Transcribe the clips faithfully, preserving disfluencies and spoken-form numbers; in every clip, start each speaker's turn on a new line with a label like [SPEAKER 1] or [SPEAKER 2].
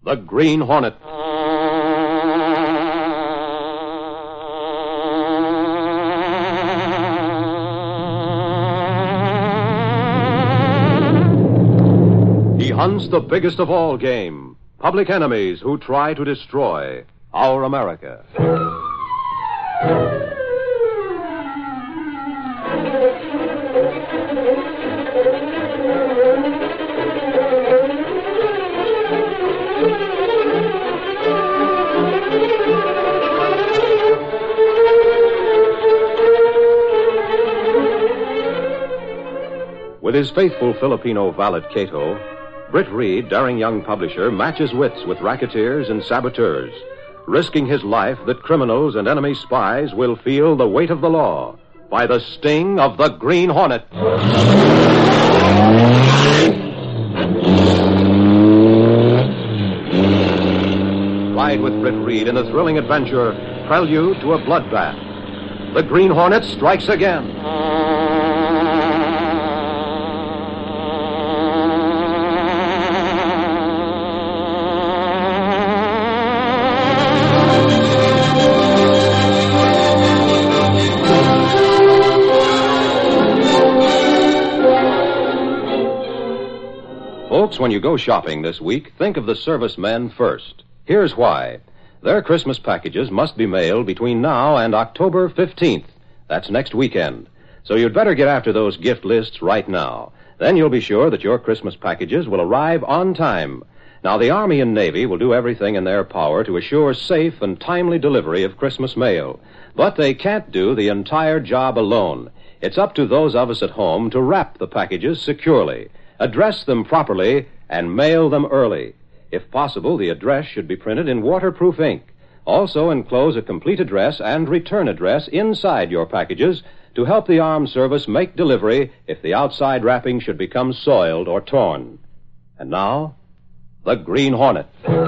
[SPEAKER 1] The Green Hornet. He hunts the biggest of all game, public enemies who try to destroy our America. With his faithful Filipino valet Cato, Britt Reed, daring young publisher, matches wits with racketeers and saboteurs, risking his life that criminals and enemy spies will feel the weight of the law by the sting of the Green Hornet. Ride with Britt Reed in the thrilling adventure, Prelude to a Bloodbath. The Green Hornet strikes again. Folks, when you go shopping this week, think of the servicemen first. Here's why. Their Christmas packages must be mailed between now and October fifteenth. That's next weekend. So you'd better get after those gift lists right now. Then you'll be sure that your Christmas packages will arrive on time. Now, the Army and Navy will do everything in their power to assure safe and timely delivery of Christmas mail. But they can't do the entire job alone. It's up to those of us at home to wrap the packages securely, address them properly, and mail them early. If possible, the address should be printed in waterproof ink. Also, enclose a complete address and return address inside your packages to help the armed service make delivery if the outside wrapping should become soiled or torn. And now, the Green Hornet.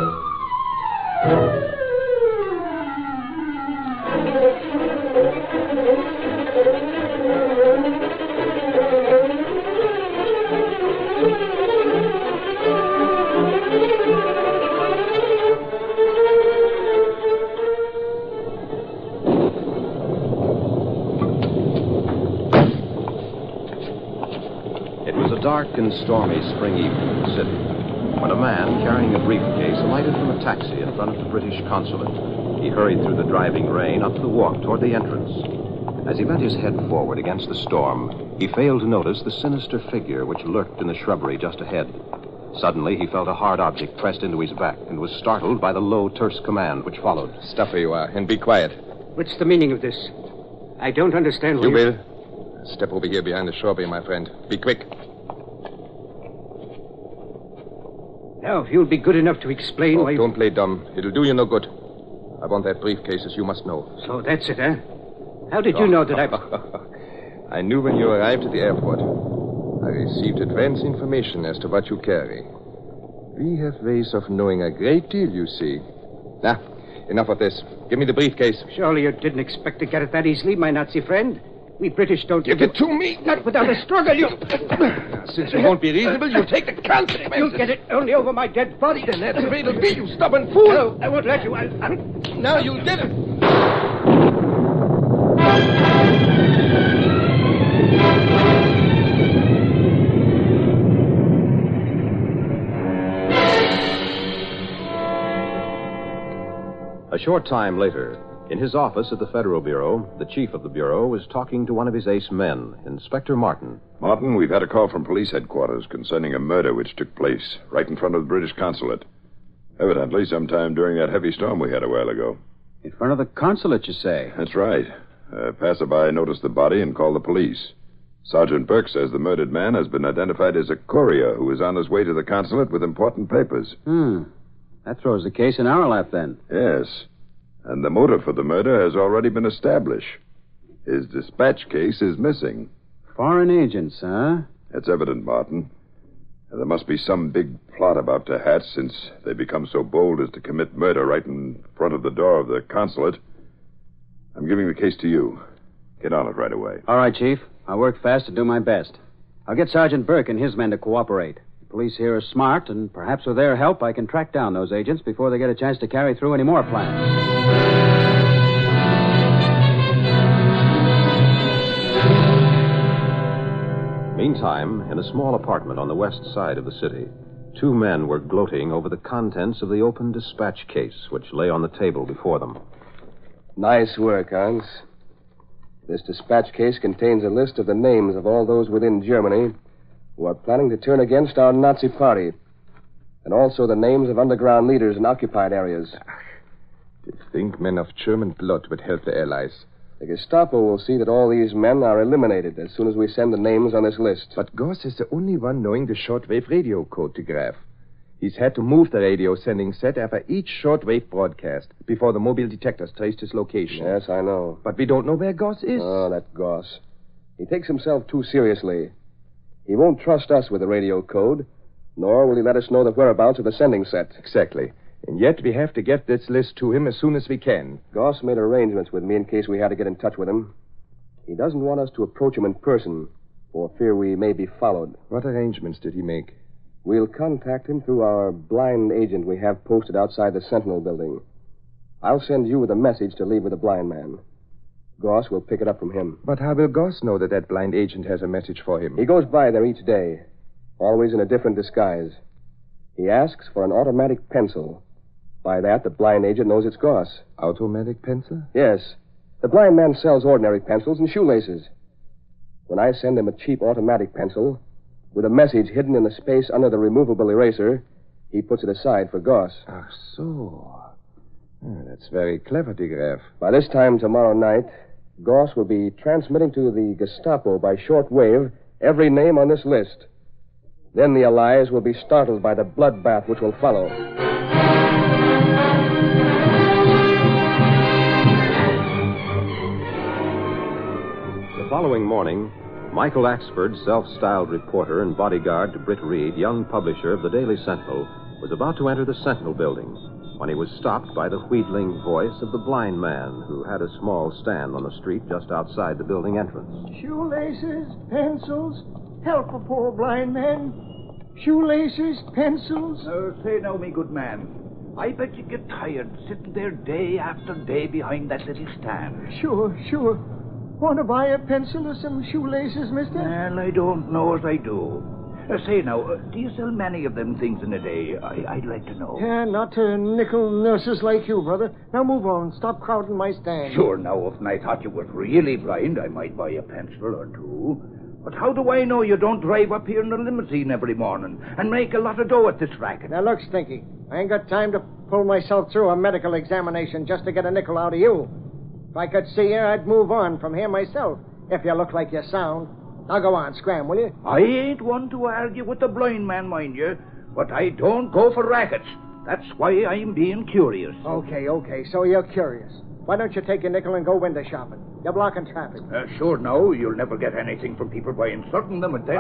[SPEAKER 1] Dark and stormy spring evening in the city, when a man carrying a briefcase alighted from a taxi in front of the British consulate. He hurried through the driving rain up the walk toward the entrance. As he bent his head forward against the storm, he failed to notice the sinister figure which lurked in the shrubbery just ahead. Suddenly, he felt a hard object pressed into his back and was startled by the low, terse command which followed.
[SPEAKER 2] Stop where you are and be quiet.
[SPEAKER 3] What's the meaning of this? I don't understand what
[SPEAKER 2] you...
[SPEAKER 3] You,
[SPEAKER 2] Bill? Step over here behind the shrubbery, my friend. Be quick.
[SPEAKER 3] Now, if you'll be good enough to explain
[SPEAKER 2] oh,
[SPEAKER 3] why...
[SPEAKER 2] Don't play dumb. It'll do you no good. I want that briefcase, as you must know.
[SPEAKER 3] So that's it, huh? How did you know that I...
[SPEAKER 2] I knew when you arrived at the airport. I received advance information as to what you carry. We have ways of knowing a great deal, you see. Now, enough of this. Give me the briefcase.
[SPEAKER 3] Surely you didn't expect to get it that easily, my Nazi friend. We British don't...
[SPEAKER 2] Give it to me.
[SPEAKER 3] Not without a struggle, you...
[SPEAKER 2] Since you won't be reasonable, you'll take the consequences.
[SPEAKER 3] You'll get it only over my dead body.
[SPEAKER 2] Then that's the way it'll be, you stubborn fool.
[SPEAKER 3] No, I won't let you. I'll... I'll...
[SPEAKER 2] Now you'll get it.
[SPEAKER 1] A short time later, in his office at the Federal Bureau, the chief of the Bureau was talking to one of his ace men, Inspector Martin.
[SPEAKER 4] Martin, we've had a call from police headquarters concerning a murder which took place right in front of the British consulate. Evidently, sometime during that heavy storm we had a while ago.
[SPEAKER 5] In front of the consulate, you say?
[SPEAKER 4] That's right. A passerby noticed the body and called the police. Sergeant Burke says the murdered man has been identified as a courier who is on his way to the consulate with important papers.
[SPEAKER 5] Hmm. That throws the case in our lap, then.
[SPEAKER 4] Yes. And the motive for the murder has already been established. His dispatch case is missing.
[SPEAKER 5] Foreign agents, huh?
[SPEAKER 4] That's evident, Martin. There must be some big plot about to hatch since they become so bold as to commit murder right in front of the door of the consulate. I'm giving the case to you. Get on it right away.
[SPEAKER 5] All right, Chief. I'll work fast to do my best. I'll get Sergeant Burke and his men to cooperate. police here are smart, and perhaps with their help I can track down those agents before they get a chance to carry through any more plans.
[SPEAKER 1] Meantime, in a small apartment on the west side of the city, two men were gloating over the contents of the open dispatch case which lay on the table before them.
[SPEAKER 6] Nice work, Hans. This dispatch case contains a list of the names of all those within Germany who are planning to turn against our Nazi party, and also the names of underground leaders in occupied areas.
[SPEAKER 2] To think men of German blood would help the Allies.
[SPEAKER 6] The Gestapo will see that all these men are eliminated as soon as we send the names on this list.
[SPEAKER 2] But Goss is the only one knowing the shortwave radio code to Graf. He's had to move the radio sending set after each shortwave broadcast before the mobile detectors traced his location.
[SPEAKER 6] Yes, I know.
[SPEAKER 2] But we don't know where Goss is.
[SPEAKER 6] Oh, that Goss. He takes himself too seriously. He won't trust us with the radio code, nor will he let us know the whereabouts of the sending set.
[SPEAKER 2] Exactly. And yet we have to get this list to him as soon as we can.
[SPEAKER 6] Goss made arrangements with me in case we had to get in touch with him. He doesn't want us to approach him in person for fear we may be followed.
[SPEAKER 2] What arrangements did he make?
[SPEAKER 6] We'll contact him through our blind agent we have posted outside the Sentinel building. I'll send you with a message to leave with the blind man. Goss will pick it up from him.
[SPEAKER 2] But how will Goss know that that blind agent has a message for him?
[SPEAKER 6] He goes by there each day, always in a different disguise. He asks for an automatic pencil. By that, the blind agent knows it's Goss.
[SPEAKER 2] Automatic pencil?
[SPEAKER 6] Yes. The blind man sells ordinary pencils and shoelaces. When I send him a cheap automatic pencil, with a message hidden in the space under the removable eraser, he puts it aside for Goss.
[SPEAKER 2] Ach so. Oh, that's very clever, de Graaf.
[SPEAKER 6] By this time tomorrow night, Goss will be transmitting to the Gestapo by short wave every name on this list. Then the Allies will be startled by the bloodbath which will follow.
[SPEAKER 1] The following morning, Michael Axford, self-styled reporter and bodyguard to Britt Reed, young publisher of the Daily Sentinel, was about to enter the Sentinel building when he was stopped by the wheedling voice of the blind man who had a small stand on the street just outside the building entrance.
[SPEAKER 7] Shoelaces, pencils, help a poor blind man. Shoelaces, pencils.
[SPEAKER 8] Oh, say now, me good man. I bet you get tired sitting there day after day behind that little stand.
[SPEAKER 7] Sure, sure. Want to buy a pencil or some shoelaces, mister?
[SPEAKER 8] Well, I don't know as I do. Uh, say now, uh, do you sell many of them things in a day? I, I'd like to know.
[SPEAKER 7] Yeah, not to nickel nurses like you, brother. Now move on. Stop crowding my stand.
[SPEAKER 8] Sure, now, if I thought you was really blind, I might buy a pencil or two. But how do I know you don't drive up here in a limousine every morning and make a lot of dough at this racket?
[SPEAKER 7] Now, look, Stinky. I ain't got time to pull myself through a medical examination just to get a nickel out of you. If I could see you, I'd move on from here myself, if you look like you're sound. Now go on, scram, will you?
[SPEAKER 8] I ain't one to argue with the blind man, mind you, but I don't go for rackets. That's why I'm being curious.
[SPEAKER 7] Okay, okay, so you're curious. Why don't you take your nickel and go window shopping? You're blocking traffic.
[SPEAKER 8] Uh, sure, no, you'll never get anything from people by insulting them, and then...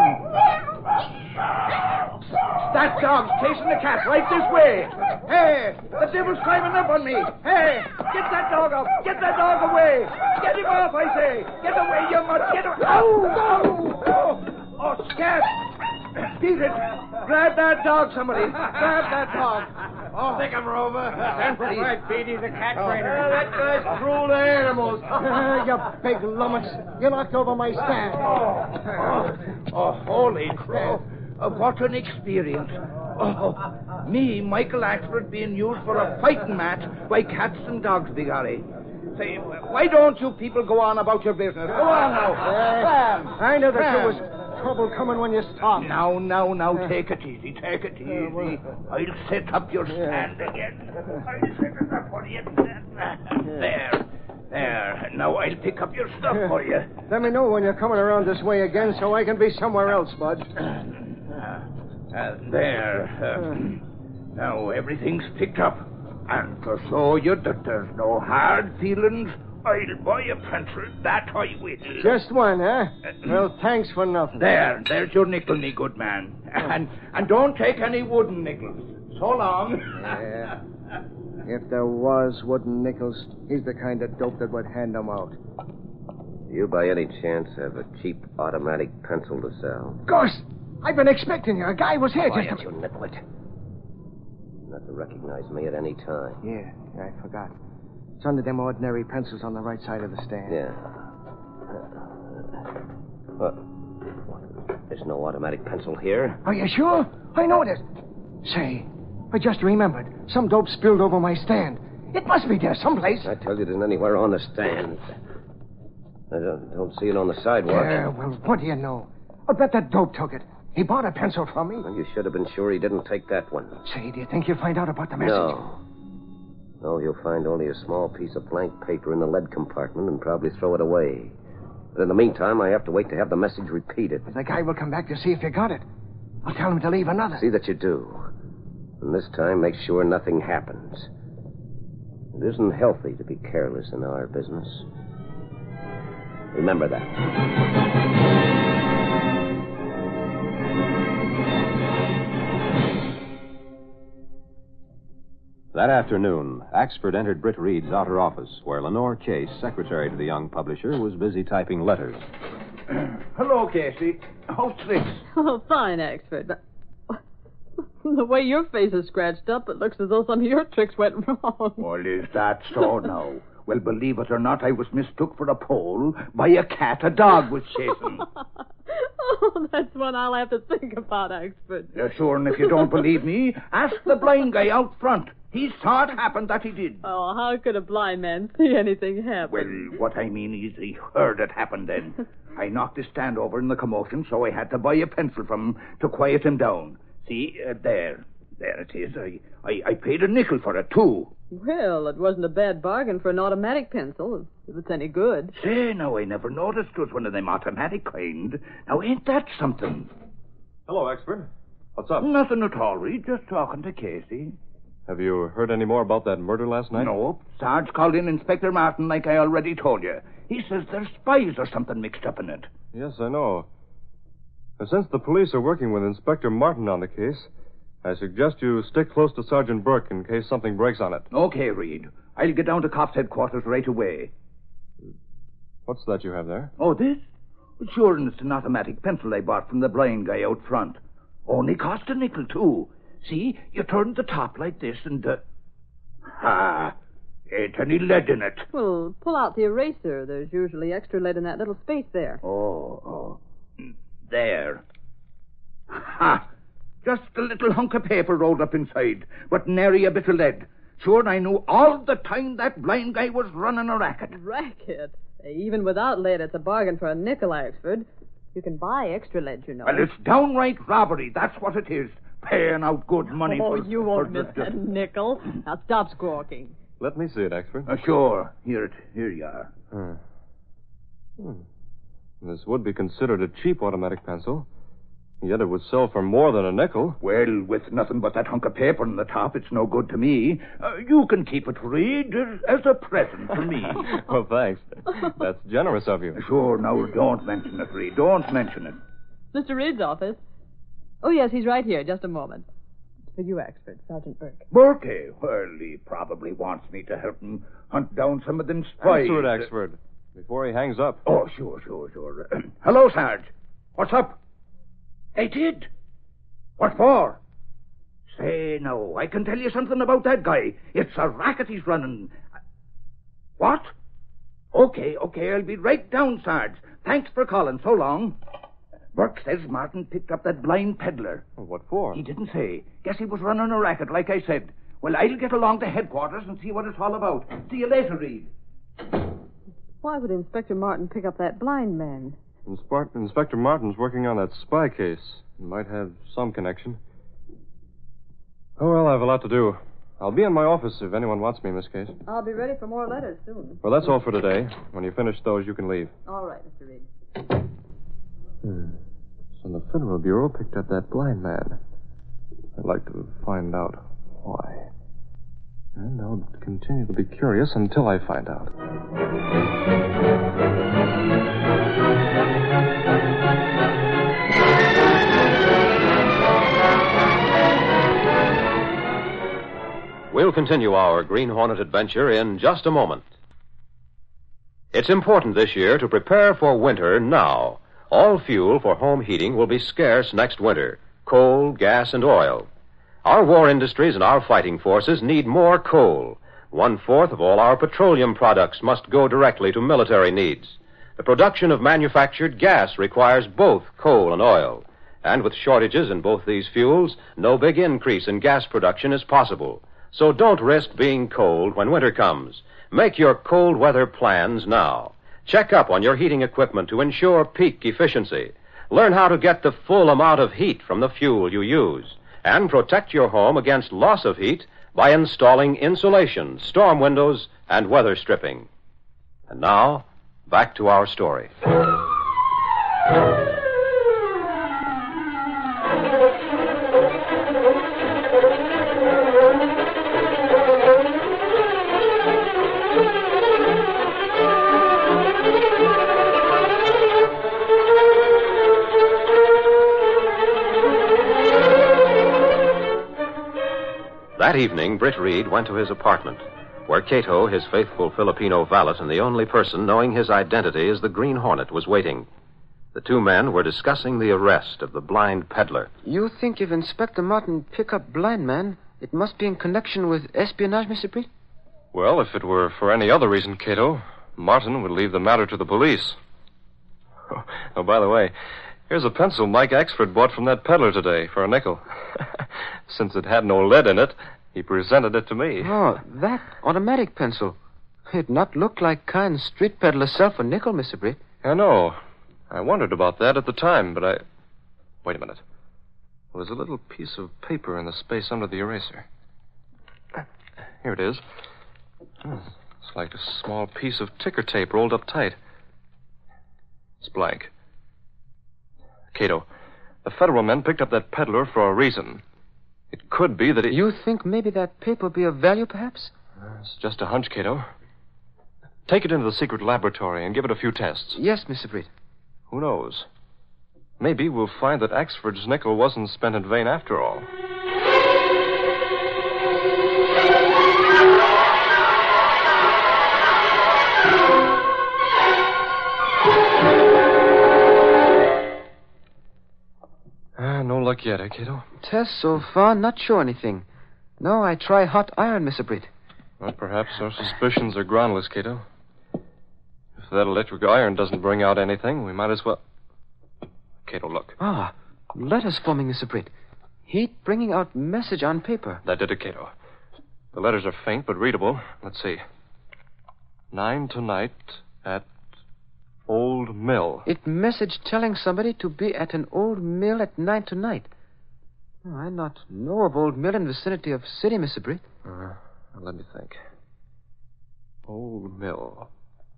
[SPEAKER 8] That dog's chasing the cat right this way. Hey, the devil's climbing up on me. Hey, get that dog up. Get that dog away. Get him off, I say. Get away, you must get him. Oh, oh, oh, oh, scat. Beat it. Grab that dog, somebody. Grab that dog. Oh, think him, Rover. Send for Fred Beatty, the cat trainer. Uh, that guy's cruel to animals.
[SPEAKER 7] Uh, you big lummox. You knocked over my stand.
[SPEAKER 8] Oh, oh, oh holy crow. Uh, what an experience. Oh, me, Michael Axford, being used for a fighting match by cats and dogs, bigorry. Say, why don't you people go on about your business? Go on now.
[SPEAKER 7] Uh, I knew that there was trouble coming when you stopped.
[SPEAKER 8] Now, now, now, take it easy, take it easy. I'll set up your stand again. I'll set it up for you. There, there. Now I'll pick up your stuff for you.
[SPEAKER 7] Let me know when you're coming around this way again so I can be somewhere else, Bud.
[SPEAKER 8] Uh, uh, there. Uh, now everything's picked up. And to show you that there's no hard feelings, I'll buy a pencil, that I will.
[SPEAKER 7] Just one, huh? Well, thanks for nothing.
[SPEAKER 8] There, there's your nickel, me good man. And and don't take any wooden nickels. So long.
[SPEAKER 7] Yeah. If there was wooden nickels, he's the kind of dope that would hand them out.
[SPEAKER 9] Do you by any chance have a cheap automatic pencil to sell?
[SPEAKER 7] Gosh! I've been expecting you. A guy was here
[SPEAKER 9] Quiet,
[SPEAKER 7] just a
[SPEAKER 9] you nitwit. Not to recognize me at any time.
[SPEAKER 7] Yeah, yeah, I forgot. It's under them ordinary pencils on the right side of the stand.
[SPEAKER 9] Yeah. What? There's no automatic pencil here.
[SPEAKER 7] Are you sure? I know it. Say, I just remembered. Some dope spilled over my stand. It must be there someplace.
[SPEAKER 9] I tell you, it isn't anywhere on the stand. I don't, don't see it on the sidewalk.
[SPEAKER 7] Yeah, well, what do you know? I'll bet that dope took it. He bought a pencil from me.
[SPEAKER 9] Well, you should have been sure he didn't take that one.
[SPEAKER 7] Say, do you think you'll find out about the message?
[SPEAKER 9] No. No, you'll find only a small piece of blank paper in the lead compartment and probably throw it away. But in the meantime, I have to wait to have the message repeated.
[SPEAKER 7] The guy will come back to see if you got it. I'll tell him to leave another.
[SPEAKER 9] See that you do. And this time, make sure nothing happens. It isn't healthy to be careless in our business. Remember that.
[SPEAKER 1] That afternoon, Axford entered Britt Reed's outer office, where Lenore Case, secretary to the young publisher, was busy typing letters.
[SPEAKER 8] Hello, Casey. How's tricks?
[SPEAKER 10] Oh, fine, Axford. But the way your face is scratched up, it looks as though some of your tricks went wrong.
[SPEAKER 8] Well, is that so now? Well, believe it or not, I was mistook for a pole by a cat a dog was chasing.
[SPEAKER 10] Oh, that's one I'll have to think about, Axford.
[SPEAKER 8] Yeah, sure, and if you don't believe me, ask the blind guy out front. He saw it happen, that he did.
[SPEAKER 10] Oh, how could a blind man see anything happen?
[SPEAKER 8] Well, what I mean is he heard it happen then. I knocked his stand over in the commotion, so I had to buy a pencil from him to quiet him down. See, uh, there. There it is. I, I, I paid a nickel for it, too.
[SPEAKER 10] Well, it wasn't a bad bargain for an automatic pencil, if it's any good.
[SPEAKER 8] Say, now, I never noticed it was one of them automatic kind. Now, ain't that something?
[SPEAKER 11] Hello, Axford. What's up?
[SPEAKER 8] Nothing at all, Reed. Just talking to Casey.
[SPEAKER 11] Have you heard any more about that murder last night?
[SPEAKER 8] No. Sarge called in Inspector Martin like I already told you. He says there's spies or something mixed up in it.
[SPEAKER 11] Yes, I know. And since the police are working with Inspector Martin on the case, I suggest you stick close to Sergeant Burke in case something breaks on it.
[SPEAKER 8] Okay, Reed. I'll get down to cops' headquarters right away.
[SPEAKER 11] What's that you have there?
[SPEAKER 8] Oh, this? Sure, and it's an automatic pencil I bought from the blind guy out front. Only cost a nickel, too. See, you turn the top like this and, uh... Ha! Ain't any lead in it.
[SPEAKER 10] Well, pull out the eraser. There's usually extra lead in that little space there.
[SPEAKER 8] Oh, oh. There. Ha! Just a little hunk of paper rolled up inside, but nary a bit of lead. Sure, I knew all the time that blind guy was running a racket.
[SPEAKER 10] Racket? Even without lead, it's a bargain for a nickel, Axford. You can buy extra lead, you know.
[SPEAKER 8] Well, it's downright robbery. That's what it is. Paying out good money
[SPEAKER 10] oh,
[SPEAKER 8] for...
[SPEAKER 10] Oh, you won't
[SPEAKER 8] for
[SPEAKER 10] miss
[SPEAKER 8] the,
[SPEAKER 10] that nickel. Now stop squawking.
[SPEAKER 11] Let me see it, Axford.
[SPEAKER 8] Uh, sure. Here it. Here you are.
[SPEAKER 11] Hmm. Hmm. This would be considered a cheap automatic pencil. Yet it would sell for more than a nickel.
[SPEAKER 8] Well, with nothing but that hunk of paper on the top, it's no good to me. Uh, you can keep it, Reed, as a present for me.
[SPEAKER 11] Well, thanks. That's generous of you.
[SPEAKER 8] Sure, now don't mention it, Reed. Don't mention it.
[SPEAKER 10] Mister Reed's office. Oh, yes, he's right here. Just a moment. For you, Axford, Sergeant Burke.
[SPEAKER 8] Burke? Well, he probably wants me to help him hunt down some of them spies.
[SPEAKER 11] Answer it, Axford, before he hangs up.
[SPEAKER 8] Oh, sure, sure, sure. Uh, hello, Sarge. What's up? They did. What for? Say, no, I can tell you something about that guy. It's a racket he's running. What? Okay, okay, I'll be right down, Sarge. Thanks for calling. So long. Burke says Martin picked up that blind peddler.
[SPEAKER 11] Well, what for?
[SPEAKER 8] He didn't say. Guess he was running a racket, like I said. Well, I'll get along to headquarters and see what it's all about. See you later, Reed.
[SPEAKER 10] Why would Inspector Martin pick up that blind man?
[SPEAKER 11] Inspe- Inspector Martin's working on that spy case. It might have some connection. Oh, well, I have a lot to do. I'll be in my office if anyone wants me, Miss Case.
[SPEAKER 10] I'll be ready for more letters soon.
[SPEAKER 11] Well, that's all for today. When you finish those, you can leave.
[SPEAKER 10] All right, Mister Reed.
[SPEAKER 11] Hmm. So the Federal Bureau picked up that blind man. I'd like to find out why. And I'll continue to be curious until I find out.
[SPEAKER 1] We'll continue our Green Hornet adventure in just a moment. It's important this year to prepare for winter now. All fuel for home heating will be scarce next winter. Coal, gas, and oil. Our war industries and our fighting forces need more coal. One-fourth of all our petroleum products must go directly to military needs. The production of manufactured gas requires both coal and oil. And with shortages in both these fuels, no big increase in gas production is possible. So don't risk being cold when winter comes. Make your cold weather plans now. Check up on your heating equipment to ensure peak efficiency. Learn how to get the full amount of heat from the fuel you use. And protect your home against loss of heat by installing insulation, storm windows, and weather stripping. And now, back to our story. That evening, Britt Reed went to his apartment, where Cato, his faithful Filipino valet and the only person knowing his identity as the Green Hornet, was waiting. The two men were discussing the arrest of the blind peddler.
[SPEAKER 12] You think if Inspector Martin pick up blind man, it must be in connection with espionage, Mister Britt?
[SPEAKER 11] Well, if it were for any other reason, Cato, Martin would leave the matter to the police. Oh, by the way, here's a pencil Mike Axford bought from that peddler today for a nickel. Since it had no lead in it, he presented it to me.
[SPEAKER 12] Oh, that automatic pencil. It not look like kind street peddler sell for nickel, Mister Britt.
[SPEAKER 11] I know. I wondered about that at the time, but I... Wait a minute. There was a little piece of paper in the space under the eraser. Here it is. It's like a small piece of ticker tape rolled up tight. It's blank. Cato, the federal men picked up that peddler for a reason. It could be that it...
[SPEAKER 12] You think maybe that paper be of value, perhaps?
[SPEAKER 11] It's just a hunch, Cato. Take it into the secret laboratory and give it a few tests.
[SPEAKER 12] Yes, Mister Britt.
[SPEAKER 11] Who knows? Maybe we'll find that Axford's nickel wasn't spent in vain after all. Ah, no luck yet, eh, Cato?
[SPEAKER 12] Test so far, not sure anything. No, I try hot iron, Mister Britt.
[SPEAKER 11] Well, perhaps our suspicions are groundless, Cato. If that electric iron doesn't bring out anything, we might as well... Cato, look.
[SPEAKER 12] Ah, letters forming, Mister Britt. Heat bringing out message on paper.
[SPEAKER 11] That did it, Cato. The letters are faint but readable. Let's see. Nine tonight at Old Mill.
[SPEAKER 12] It message telling somebody to be at an old mill at nine tonight. Oh, I not know of old mill in vicinity of city, Mister Britt.
[SPEAKER 11] Uh, let me think. Old Mill.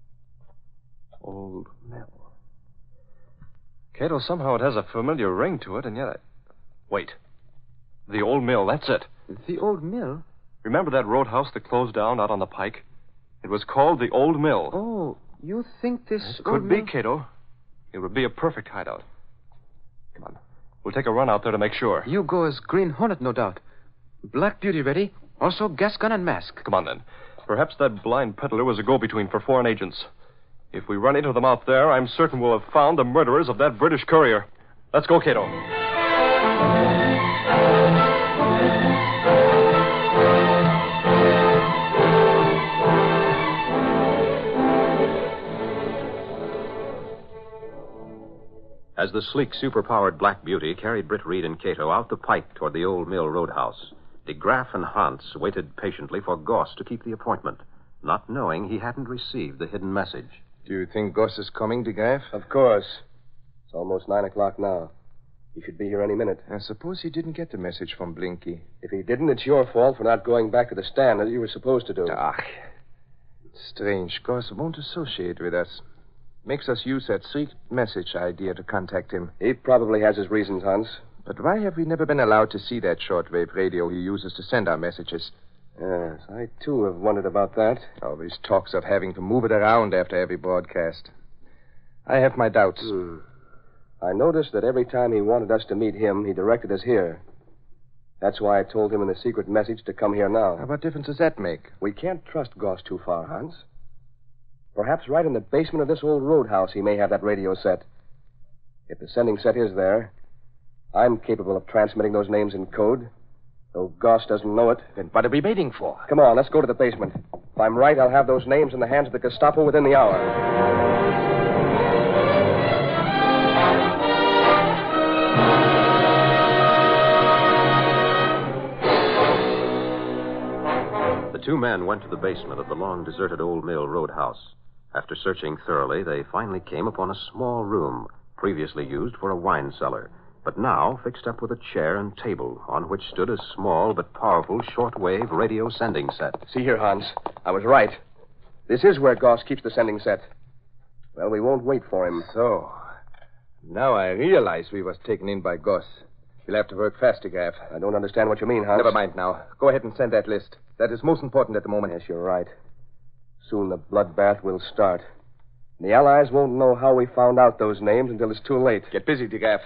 [SPEAKER 11] Old Mill. Cato, somehow it has a familiar ring to it, and yet I... Wait. The Old Mill, that's it.
[SPEAKER 12] The Old Mill?
[SPEAKER 11] Remember that roadhouse that closed down out on the pike? It was called the Old Mill.
[SPEAKER 12] Oh, you think this
[SPEAKER 11] It
[SPEAKER 12] old
[SPEAKER 11] could be,
[SPEAKER 12] mill...
[SPEAKER 11] Cato. It would be a perfect hideout. Come on. We'll take a run out there to make sure.
[SPEAKER 12] You go as Green Hornet, no doubt. Black Beauty ready. Also gas gun and mask.
[SPEAKER 11] Come on, then. Perhaps that blind peddler was a go-between for foreign agents. If we run into them out there, I'm certain we'll have found the murderers of that British courier. Let's go, Cato.
[SPEAKER 1] As the sleek, superpowered Black Beauty carried Britt Reed and Cato out the pike toward the Old Mill Roadhouse, de Graff and Hans waited patiently for Goss to keep the appointment, not knowing he hadn't received the hidden message.
[SPEAKER 2] Do you think Goss is coming, de Graff?
[SPEAKER 6] Of course. It's almost nine o'clock now. He should be here any minute.
[SPEAKER 2] I suppose he didn't get the message from Blinky.
[SPEAKER 6] If he didn't, it's your fault for not going back to the stand as you were supposed to do.
[SPEAKER 2] Ah, strange. Goss won't associate with us. Makes us use that secret message idea to contact him.
[SPEAKER 6] He probably has his reasons, Hans.
[SPEAKER 2] But why have we never been allowed to see that shortwave radio he uses to send our messages?
[SPEAKER 6] Yes, I, too, have wondered about that.
[SPEAKER 2] Always talks of having to move it around after every broadcast. I have my doubts.
[SPEAKER 6] Hmm. I noticed that every time he wanted us to meet him, he directed us here. That's why I told him in the secret message to come here now.
[SPEAKER 2] What difference does that make?
[SPEAKER 6] We can't trust Goss too far, Hans. Perhaps right in the basement of this old roadhouse he may have that radio set. If the sending set is there, I'm capable of transmitting those names in code. Though Goss doesn't know it.
[SPEAKER 2] Then what are we waiting for?
[SPEAKER 6] Come on, let's go to the basement. If I'm right, I'll have those names in the hands of the Gestapo within the hour.
[SPEAKER 1] The two men went to the basement of the long deserted old mill roadhouse. After searching thoroughly, they finally came upon a small room previously used for a wine cellar, but now fixed up with a chair and table on which stood a small but powerful shortwave radio sending set.
[SPEAKER 6] See here, Hans. I was right. This is where Goss keeps the sending set. Well, we won't wait for him.
[SPEAKER 2] So, now I realize we was taken in by Goss. We'll have to work fast, Gav.
[SPEAKER 6] I don't understand what you mean, Hans.
[SPEAKER 2] Never mind now. Go ahead and send that list. That is most important at the moment.
[SPEAKER 6] Yes, you're right. Soon the bloodbath will start. The Allies won't know how we found out those names until it's too late.
[SPEAKER 2] Get busy, Gav.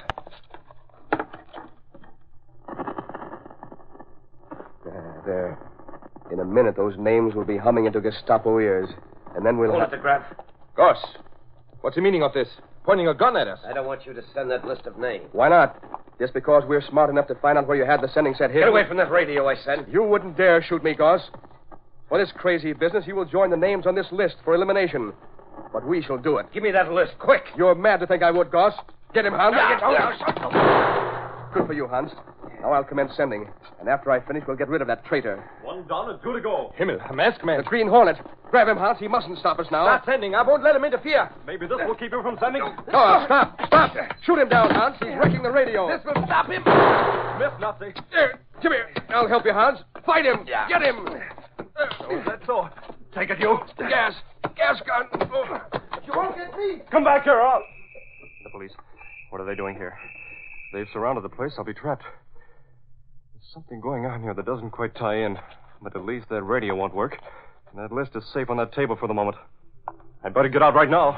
[SPEAKER 6] Uh, there. In a minute, those names will be humming into Gestapo ears. And then we'll...
[SPEAKER 8] Hold
[SPEAKER 6] have...
[SPEAKER 8] it, Graf.
[SPEAKER 2] Goss, what's the meaning of this? Pointing a gun at us.
[SPEAKER 9] I don't want you to send that list of names.
[SPEAKER 6] Why not? Just because we're smart enough to find out where you had the sending set hidden.
[SPEAKER 9] Get away from that radio, I said.
[SPEAKER 6] You wouldn't dare shoot me, Goss. For this crazy business, you will join the names on this list for elimination. But we shall do it.
[SPEAKER 9] Give me that list, quick.
[SPEAKER 6] You're mad to think I would, Goss. Get him, Hans.
[SPEAKER 9] Now, get
[SPEAKER 6] Good for you, Hans. Now I'll commence sending. And after I finish, we'll get rid of that traitor.
[SPEAKER 8] One down and two to go.
[SPEAKER 2] Himmel, a masked man.
[SPEAKER 6] The Green Hornet. Grab him, Hans. He mustn't stop us now.
[SPEAKER 2] Start sending. I won't let him interfere.
[SPEAKER 8] Maybe this will keep you from sending.
[SPEAKER 6] No, stop. Stop. Shoot him down, Hans. He's wrecking the radio.
[SPEAKER 2] This will stop him.
[SPEAKER 8] Miss, Nazi.
[SPEAKER 6] Here, come here. I'll help you, Hans. Fight him.
[SPEAKER 2] Yeah.
[SPEAKER 6] Get him.
[SPEAKER 8] Oh, is that so? Take it, you.
[SPEAKER 6] Gas. Gas gun. Oh.
[SPEAKER 7] You won't get me.
[SPEAKER 8] Come back here, I'll...
[SPEAKER 11] The police. What are they doing here? They've surrounded the place. I'll be trapped. There's something going on here that doesn't quite tie in. But at least that radio won't work. And that list is safe on that table for the moment. I'd better get out right now.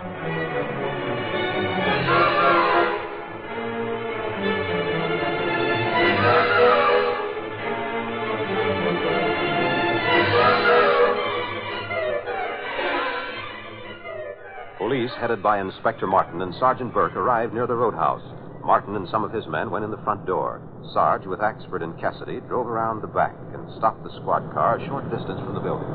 [SPEAKER 1] Police, headed by Inspector Martin and Sergeant Burke, arrived near the roadhouse. Martin and some of his men went in the front door. Sarge, with Axford and Cassidy, drove around the back and stopped the squad car a short distance from the building.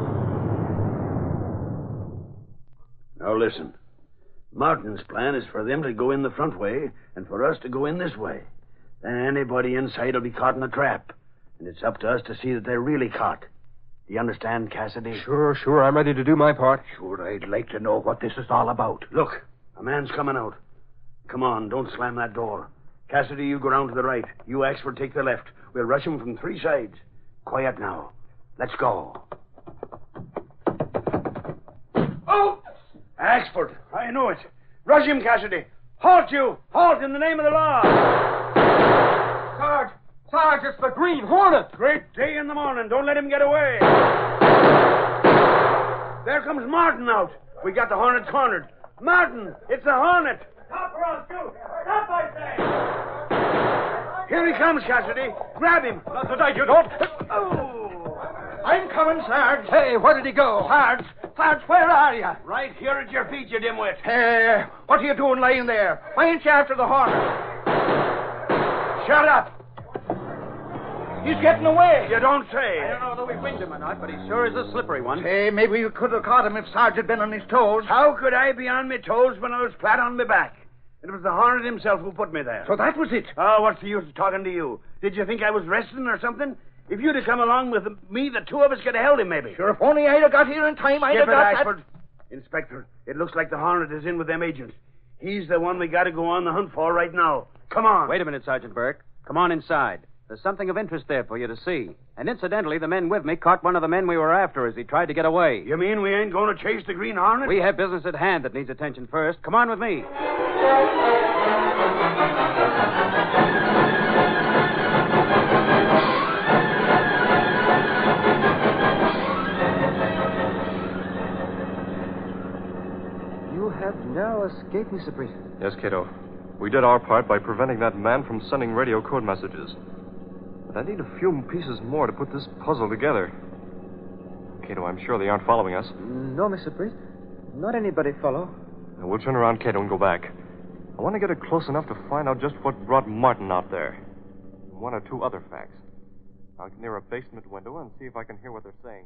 [SPEAKER 13] Now listen. Martin's plan is for them to go in the front way and for us to go in this way. Then anybody inside will be caught in a trap. And it's up to us to see that they're really caught. Do you understand, Cassidy?
[SPEAKER 11] Sure, sure. I'm ready to do my part.
[SPEAKER 13] Sure, I'd like to know what this is all about. Look, a man's coming out. Come on, don't slam that door. Cassidy, you go round to the right. You, Axford, take the left. We'll rush him from three sides. Quiet now. Let's go. Oh! Axford, I know it. Rush him, Cassidy. Halt, you! Halt in the name of the law!
[SPEAKER 2] Sarge! Sarge, it's the Green Hornet!
[SPEAKER 13] Great day in the morning. Don't let him get away. There comes Martin out. We got the Hornet cornered. Martin, it's the Hornet. Stop or I'll shoot. Stop, I say. Here he comes, Cassidy. Grab him.
[SPEAKER 2] Not tonight, you don't.
[SPEAKER 13] Oh.
[SPEAKER 7] I'm coming, Sarge.
[SPEAKER 2] Hey, where did he go?
[SPEAKER 7] Sarge, Sarge, where are you?
[SPEAKER 13] Right here at your feet, you dimwit.
[SPEAKER 7] Hey, what are you doing laying there? Why ain't you after the Hornet?
[SPEAKER 13] Shut up.
[SPEAKER 7] He's getting away.
[SPEAKER 13] You don't say.
[SPEAKER 5] I don't know whether we winged him or not, but he sure is a slippery one.
[SPEAKER 7] Hey, maybe you could have caught him if Sarge had been on his toes.
[SPEAKER 13] How could I be on my toes when I was flat on my back? It was the Hornet himself who put me there.
[SPEAKER 7] So that was it.
[SPEAKER 13] Oh, what's the use of talking to you? Did you think I was resting or something? If you'd have come along with me, the two of us could have held him, maybe.
[SPEAKER 7] Sure, if only I'd have got here in time, I'd
[SPEAKER 13] Skip
[SPEAKER 7] have got
[SPEAKER 13] it, Ashford. That... Inspector, it looks like the Hornet is in with them agents. He's the one we got to go on the hunt for right now. Come on.
[SPEAKER 5] Wait a minute, Sergeant Burke. Come on inside. There's something of interest there for you to see. And incidentally, the men with me caught one of the men we were after as he tried to get away.
[SPEAKER 13] You mean we ain't going to chase the Green Hornet?
[SPEAKER 5] We have business at hand that needs attention first. Come on with me.
[SPEAKER 12] You have now escaped, Mister Britt.
[SPEAKER 11] Yes, Cato. We did our part by preventing that man from sending radio code messages. But I need a few pieces more to put this puzzle together. Cato, I'm sure they aren't following us.
[SPEAKER 12] No, Mister Britt. Not anybody follow.
[SPEAKER 11] Now, we'll turn around, Cato, and go back. I want to get it close enough to find out just what brought Martin out there. And one or two other facts. I'll get near a basement window and see if I can hear what they're saying.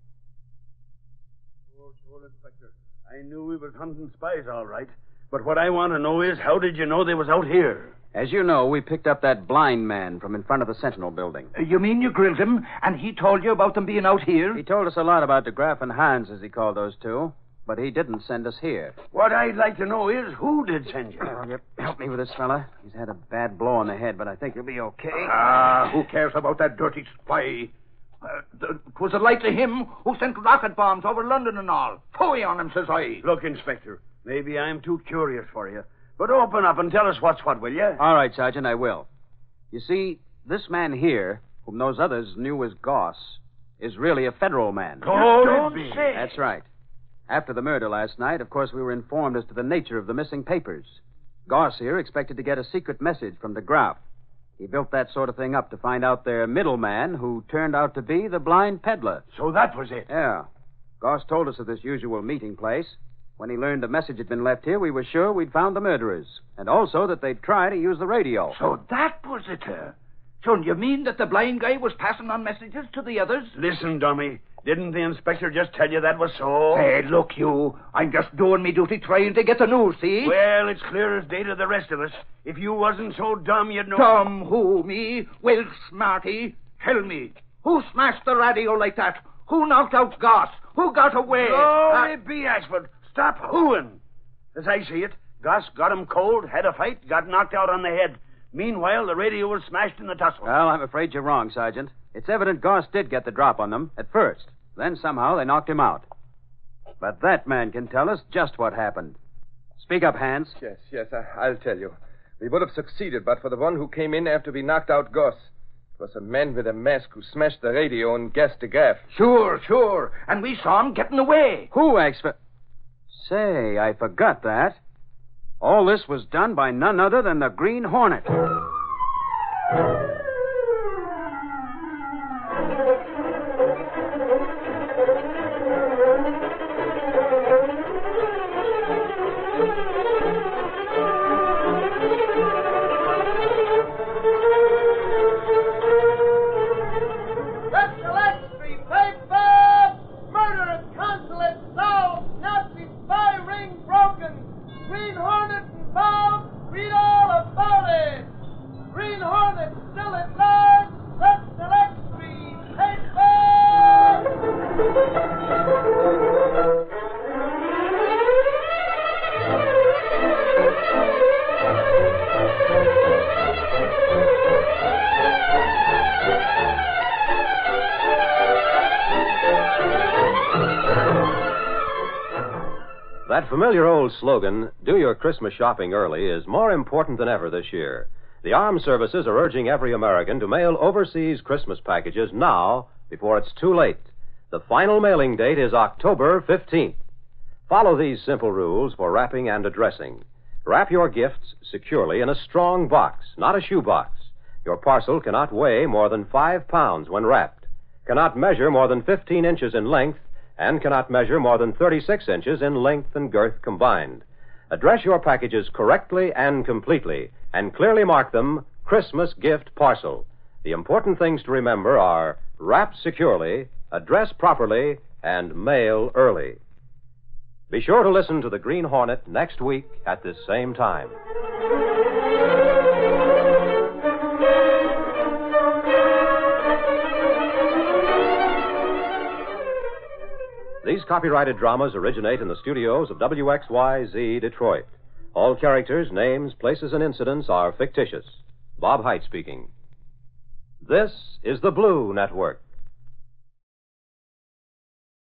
[SPEAKER 13] Oh, sure, Inspector. I knew we was hunting spies, all right. But what I want to know is, how did you know they was out here?
[SPEAKER 5] As you know, we picked up that blind man from in front of the Sentinel building.
[SPEAKER 8] Uh, you mean you grilled him, and he told you about them being out here?
[SPEAKER 5] He told us a lot about de Graaf and Hans, as he called those two. But he didn't send us here.
[SPEAKER 13] What I'd like to know is, who did send you?
[SPEAKER 5] Oh, you help me with this fella. He's had a bad blow on the head, but I think he'll be okay.
[SPEAKER 8] Ah, who cares about that dirty spy? Uh, th- 'twas a likely him who sent rocket bombs over London and all. Phooey on him, says I.
[SPEAKER 13] Look, Inspector, maybe I'm too curious for you. But open up and tell us what's what, will you?
[SPEAKER 5] All right, Sergeant, I will. You see, this man here, whom those others knew as Goss, is really a federal man.
[SPEAKER 13] Oh, don't say.
[SPEAKER 5] That's right. After the murder last night, of course, we were informed as to the nature of the missing papers. Goss here expected to get a secret message from de Graaf. He built that sort of thing up to find out their middleman, who turned out to be the blind peddler.
[SPEAKER 13] So that was it?
[SPEAKER 5] Yeah. Goss told us of this usual meeting place. When he learned the message had been left here, we were sure we'd found the murderers. And also that they'd try to use the radio.
[SPEAKER 8] So that was it, uh. So you mean that the blind guy was passing on messages to the others?
[SPEAKER 13] Listen, dummy. Didn't the inspector just tell you that was so?
[SPEAKER 8] Hey, look, you. I'm just doing me duty trying to get the news, see?
[SPEAKER 13] Well, it's clear as day to the rest of us. If you wasn't so dumb, you'd know...
[SPEAKER 8] Dumb who, me? Well, smarty, tell me. Who smashed the radio like that? Who knocked out Goss? Who got away?
[SPEAKER 13] Glory uh... be, Ashford. Stop hooing. As I see it, Goss got him cold, had a fight, got knocked out on the head. Meanwhile, the radio was smashed in the tussle.
[SPEAKER 5] Well, I'm afraid you're wrong, Sergeant. It's evident Goss did get the drop on them at first. Then somehow they knocked him out. But that man can tell us just what happened. Speak up, Hans.
[SPEAKER 6] Yes, yes, I, I'll tell you. We would have succeeded but for the one who came in after we knocked out Goss. It was a man with a mask who smashed the radio and gassed de Graaf.
[SPEAKER 8] Sure, sure. And we saw him getting away.
[SPEAKER 5] Who asked for... Say, I forgot that. All this was done by none other than the Green Hornet.
[SPEAKER 1] That familiar old slogan, do your Christmas shopping early, is more important than ever this year. The armed services are urging every American to mail overseas Christmas packages now before it's too late. The final mailing date is October fifteenth. Follow these simple rules for wrapping and addressing. Wrap your gifts securely in a strong box, not a shoebox. Your parcel cannot weigh more than five pounds when wrapped, cannot measure more than fifteen inches in length, and cannot measure more than thirty-six inches in length and girth combined. Address your packages correctly and completely, and clearly mark them Christmas Gift Parcel. The important things to remember are wrap securely, address properly, and mail early. Be sure to listen to the Green Hornet next week at this same time. These copyrighted dramas originate in the studios of W X Y Z Detroit. All characters, names, places, and incidents are fictitious. Bob Height speaking. This is the Blue Network.